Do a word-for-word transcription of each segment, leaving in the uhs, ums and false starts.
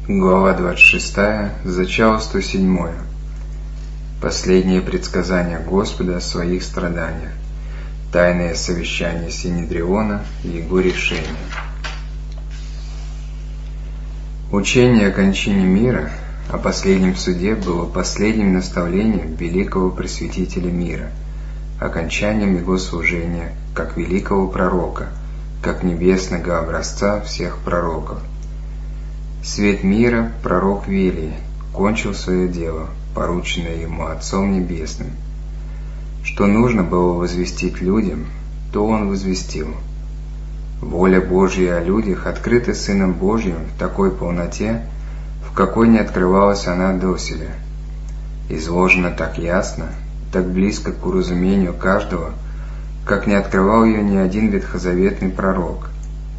Глава двадцать шестая, зачало сто седьмое. Последнее предсказание Господа о своих страданиях. Тайное совещание Синедриона и его решение. Учение о кончине мира, о последнем суде было последним наставлением великого просветителя мира, окончанием его служения как великого пророка, как небесного образца всех пророков. Свет мира, пророк Велий, кончил свое дело, порученное ему Отцом Небесным. Что нужно было возвестить людям, то он возвестил. Воля Божья о людях открыта Сыном Божьим в такой полноте, в какой не открывалась она доселе. Изложена так ясно, так близко к уразумению каждого, как не открывал ее ни один ветхозаветный пророк.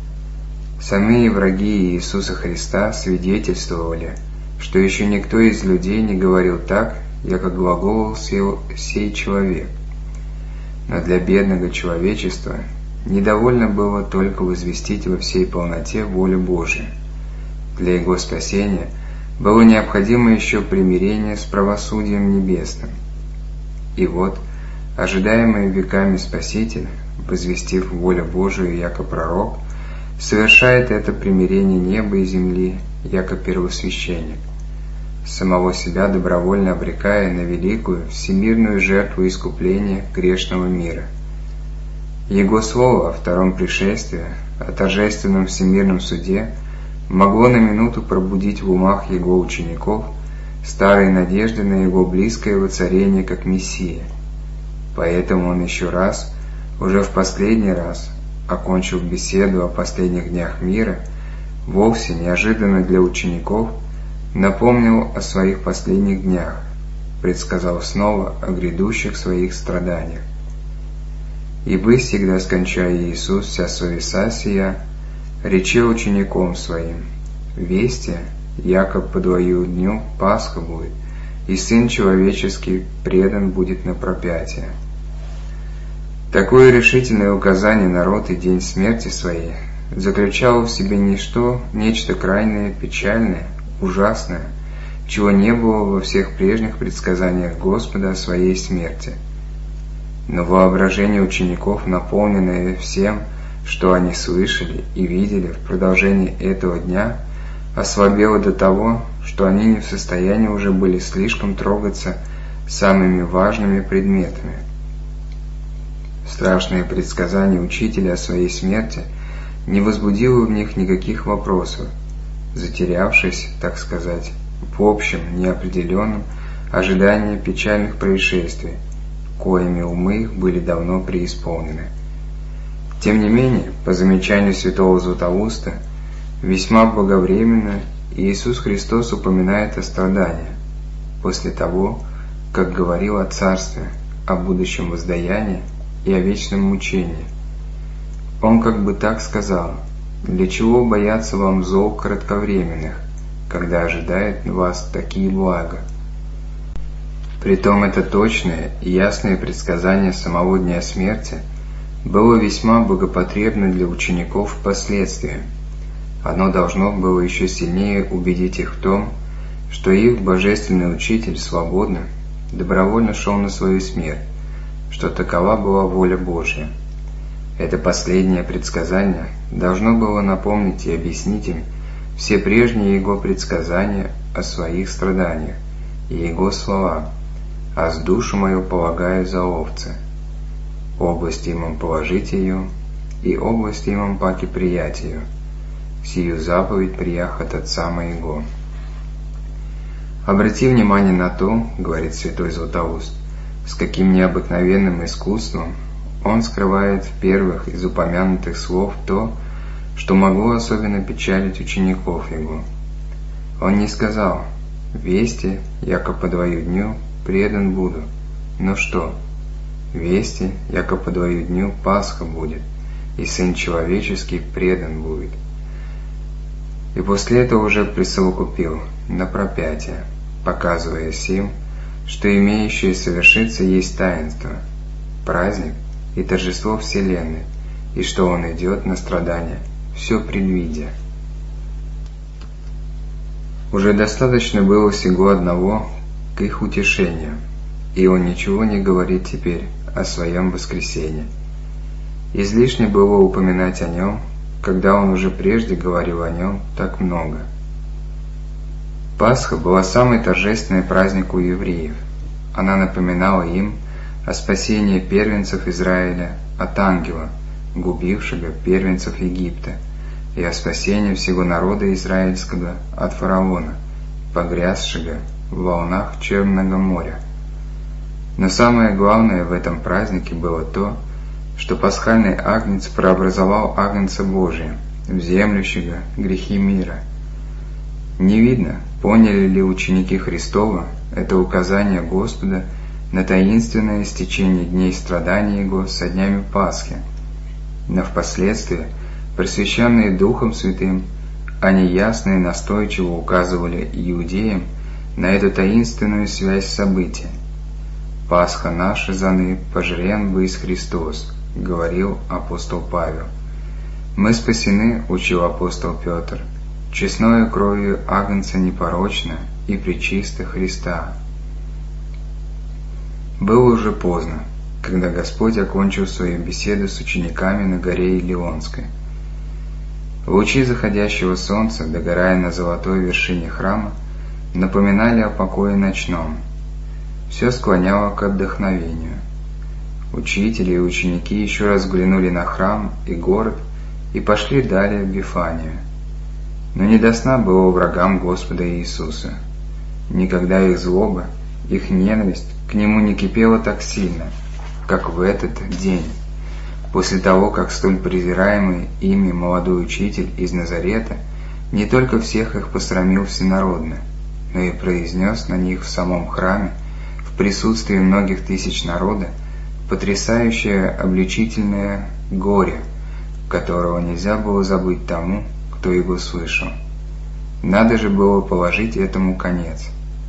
Самые враги Иисуса Христа свидетельствовали, что еще никто из людей не говорил так, яко глаголал сей человек. Но для бедного человечества недовольно было только возвестить во всей полноте волю Божию. Для его спасения было необходимо еще примирение с правосудием небесным. И вот, ожидаемый веками Спаситель, возвестив волю Божию яко пророк, совершает это примирение неба и земли, яко первосвященник, самого себя добровольно обрекая на великую всемирную жертву искупления грешного мира. Его слово о втором пришествии, о торжественном всемирном суде могло на минуту пробудить в умах его учеников старые надежды на его близкое воцарение как Мессия. Поэтому он еще раз, уже в последний раз, окончив беседу о последних днях мира, вовсе неожиданно для учеников напомнил о своих последних днях, предсказал снова о грядущих своих страданиях. «Ибо всегда скончая Иисус вся совеса сия, рече учеником своим, вести, яко по двою дню Пасха будет, и Сын Человеческий предан будет на пропятие». Такое решительное указание на род и день смерти своей заключало в себе ничто, нечто крайнее, печальное, ужасное, чего не было во всех прежних предсказаниях Господа о своей смерти. Но воображение учеников, наполненное всем, что они слышали и видели в продолжении этого дня, ослабело до того, что они не в состоянии уже были слишком трогаться самыми важными предметами. Страшное предсказание учителя о своей смерти не возбудило в них никаких вопросов, затерявшись, так сказать, в общем неопределенном ожидании печальных происшествий, коими умы их были давно преисполнены. Тем не менее, по замечанию святого Златоуста, весьма благовременно Иисус Христос упоминает о страдании, после того, как говорил о Царстве, о будущем воздаянии и о вечном мучении. Он как бы так сказал: «Для чего бояться вам зол кратковременных, когда ожидает вас такие блага?» Притом это точное и ясное предсказание самого дня смерти было весьма богопотребно для учеников впоследствии. Оно должно было еще сильнее убедить их в том, что их божественный учитель свободно, добровольно шел на свою смерть, что такова была воля Божья. Это последнее предсказание должно было напомнить и объяснить им все прежние его предсказания о своих страданиях и его слова: «Аз душу мою полагаю за овцы, область имам положить ее, и область имам паки приять ее, сию заповедь приях от Отца моего». Обрати внимание на то, говорит святой Златоуст, с каким необыкновенным искусством он скрывает в первых из упомянутых слов то, что могло особенно печалить учеников его. Он не сказал: «Вести, яко по двою дню предан буду». Но что? «Вести, яко по двою дню Пасха будет, и Сын Человеческий предан будет». И после этого уже присовокупил «на пропятие», показывая сим, что имеющее совершиться есть таинство, праздник и торжество вселенной, и что он идет на страдания, все предвидя. Уже достаточно было всего одного к их утешению, и он ничего не говорит теперь о своем воскресении. Излишне было упоминать о нем, когда он уже прежде говорил о нем так много. Пасха была самый торжественный праздник у евреев. Она напоминала им о спасении первенцев Израиля от ангела, губившего первенцев Египта, и о спасении всего народа израильского от фараона, погрязшего в волнах Черного моря. Но самое главное в этом празднике было то, что пасхальный агнец прообразовал агнца Божия, вземлющего грехи мира. Не видно, поняли ли ученики Христова это указание Господа на таинственное истечение дней страданий Его со днями Пасхи, но впоследствии, просвещенные Духом Святым, они ясно и настойчиво указывали иудеям на эту таинственную связь событий. «Пасха наша заны пожрен бы из Христос», — говорил апостол Павел. «Мы спасены», — учил апостол Петр, «честною кровью агнца непорочно и пречисто Христа». Было уже поздно, когда Господь окончил свою беседу с учениками на горе Илионской. Лучи заходящего солнца, догорая на золотой вершине храма, напоминали о покое ночном. Все склоняло к отдохновению. Учители и ученики еще раз взглянули на храм и город и пошли далее в Вифанию. Но не до сна было врагам Господа Иисуса. Никогда их злоба, их ненависть к Нему не кипела так сильно, как в этот день, после того, как столь презираемый ими молодой учитель из Назарета не только всех их посрамил всенародно, но и произнес на них в самом храме, в присутствии многих тысяч народа, потрясающее обличительное горе, которого нельзя было забыть тому, кто его слышал. Надо же было положить этому конец.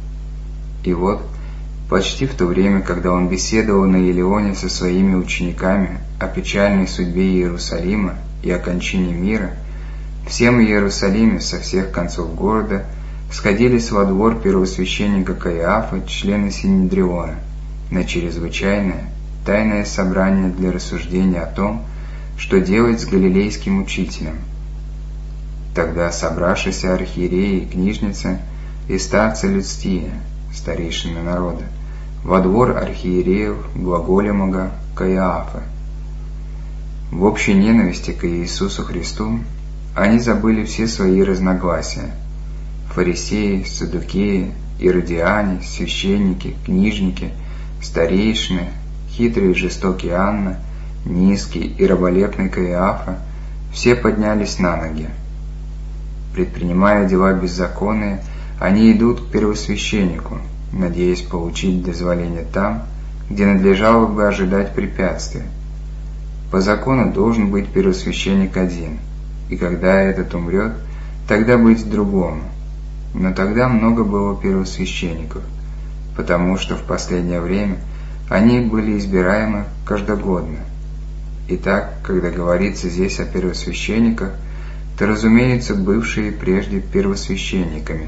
И вот, почти в то время, когда он беседовал на Елеоне со своими учениками о печальной судьбе Иерусалима и о кончине мира, все в Иерусалиме со всех концов города сходились во двор первосвященника Каиафы, члены Синедриона, на чрезвычайное тайное собрание для рассуждения о том, что делать с галилейским учителем. Тогда собравшиеся архиереи и книжницы и старцы людские, старейшины народа, во двор архиереев глаголемого Каиафы. В общей ненависти к Иисусу Христу они забыли все свои разногласия. Фарисеи, саддукеи, иродиане, священники, книжники, старейшины, хитрый и жестокий Анна, низкий и раболепный Каиафа, все поднялись на ноги. Предпринимая дела беззаконные, они идут к первосвященнику, надеясь получить дозволение там, где надлежало бы ожидать препятствия. По закону должен быть первосвященник один, и когда этот умрет, тогда быть другому. Но тогда много было первосвященников, потому что в последнее время они были избираемы каждогодно. Итак, когда говорится здесь о первосвященниках, то, разумеется, бывшие прежде первосвященниками.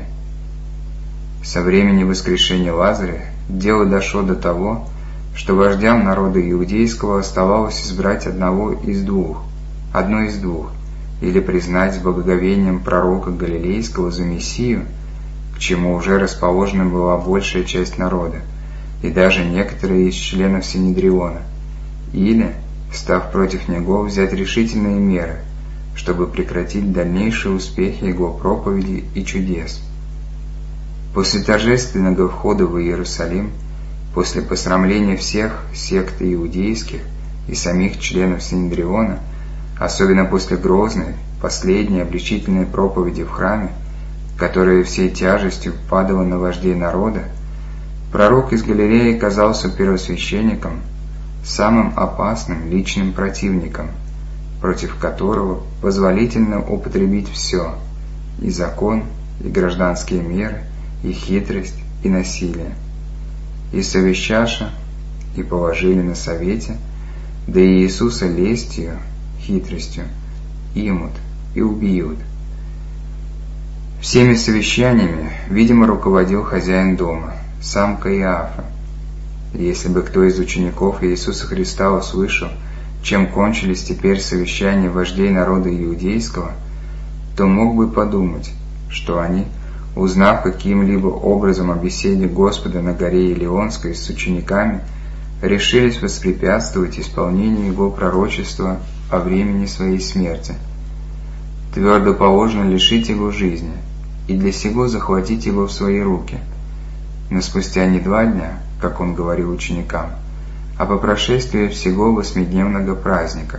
Со времени воскрешения Лазаря дело дошло до того, что вождям народа иудейского оставалось избрать одного из двух, одно из двух, или признать с благоговением пророка Галилейского за Мессию, к чему уже расположена была большая часть народа, и даже некоторые из членов Синедриона, или, став против него, взять решительные меры, чтобы прекратить дальнейшие успехи его проповеди и чудес. После торжественного входа в Иерусалим, после посрамления всех сект иудейских и самих членов Синедриона, особенно после грозной, последней обличительной проповеди в храме, которая всей тяжестью падала на вождей народа, пророк из Галилеи казался первосвященником, самым опасным личным противником, против которого позволительно употребить все – и закон, и гражданские меры, и хитрость, и насилие. И совещаша, и положили на совете, да и Иисуса лестью, хитростью, имут и убьют. Всеми совещаниями, видимо, руководил хозяин дома, сам Каиафа. И если бы кто из учеников Иисуса Христа услышал, чем кончились теперь совещания вождей народа иудейского, то мог бы подумать, что они, узнав каким-либо образом о беседе Господа на горе Илионской с учениками, решились воспрепятствовать исполнению Его пророчества о времени своей смерти. Твердо положено лишить Его жизни, и для сего захватить Его в свои руки. Но спустя не два дня, как Он говорил ученикам, а по прошествии всего восьмидневного праздника.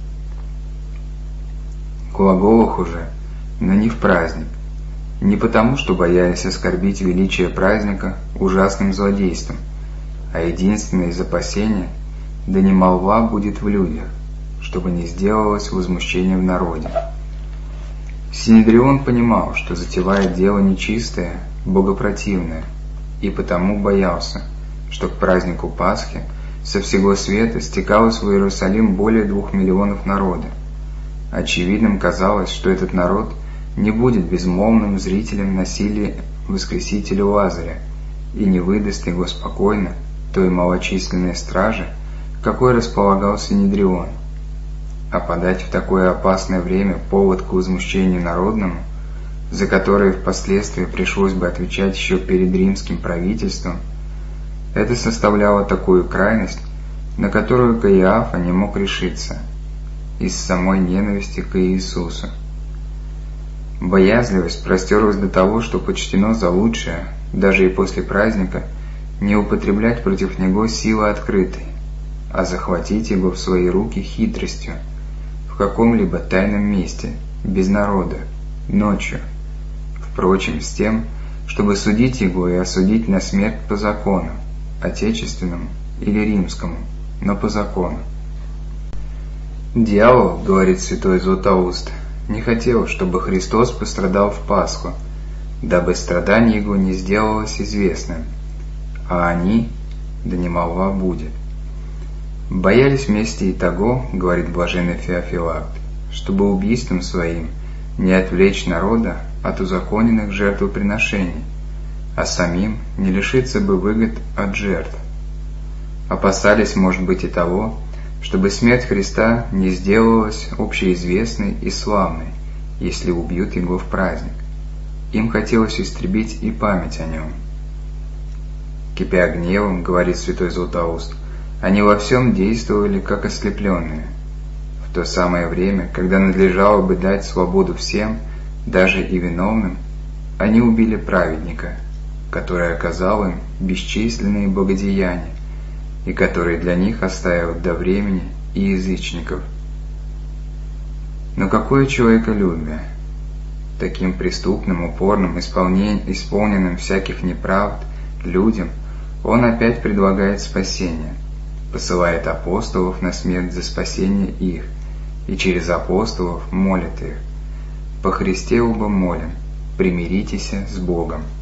Глаголах уже, но не в праздник, не потому, что боялись оскорбить величие праздника ужасным злодейством, а единственное из опасения, да не молва будет в людях, чтобы не сделалось возмущение в народе. Синедрион понимал, что затевает дело нечистое, богопротивное, и потому боялся, что к празднику Пасхи со всего света стекалось в Иерусалим более двух миллионов народа. Очевидным казалось, что этот народ не будет безмолвным зрителем насилия воскресителя Лазаря и не выдаст его спокойно той малочисленной страже, какой располагал Синедрион. А подать в такое опасное время повод к возмущению народному, за которое впоследствии пришлось бы отвечать еще перед римским правительством, это составляло такую крайность, на которую Каиафа не мог решиться, из самой ненависти к Иисусу. Боязливость простерлась до того, что почтено за лучшее, даже и после праздника, не употреблять против него силы открытой, а захватить его в свои руки хитростью, в каком-либо тайном месте, без народа, ночью, впрочем, с тем, чтобы судить его и осудить на смерть по закону, отечественному или римскому, но по закону. Дьявол, говорит святой Златоуст, не хотел, чтобы Христос пострадал в Пасху, дабы страдание Его не сделалось известным, а они, да не молва будет. Боялись вместе и того, говорит блаженный Феофилакт, чтобы убийством своим не отвлечь народа от узаконенных жертвоприношений, а самим не лишиться бы выгод от жертв. Опасались, может быть, и того, чтобы смерть Христа не сделалась общеизвестной и славной, если убьют Его в праздник. Им хотелось истребить и память о Нем. Кипя гневом, говорит святой Златоуст, они во всем действовали как ослепленные. В то самое время, когда надлежало бы дать свободу всем, даже и виновным, они убили праведника, который оказал им бесчисленные благодеяния, и который для них оставил до времени и язычников. Но какое человеколюбие! Таким преступным, упорным, исполненным всяких неправд людям он опять предлагает спасение, посылает апостолов на смерть за спасение их, и через апостолов молит их: «По Христе оба молим, примиритесь с Богом».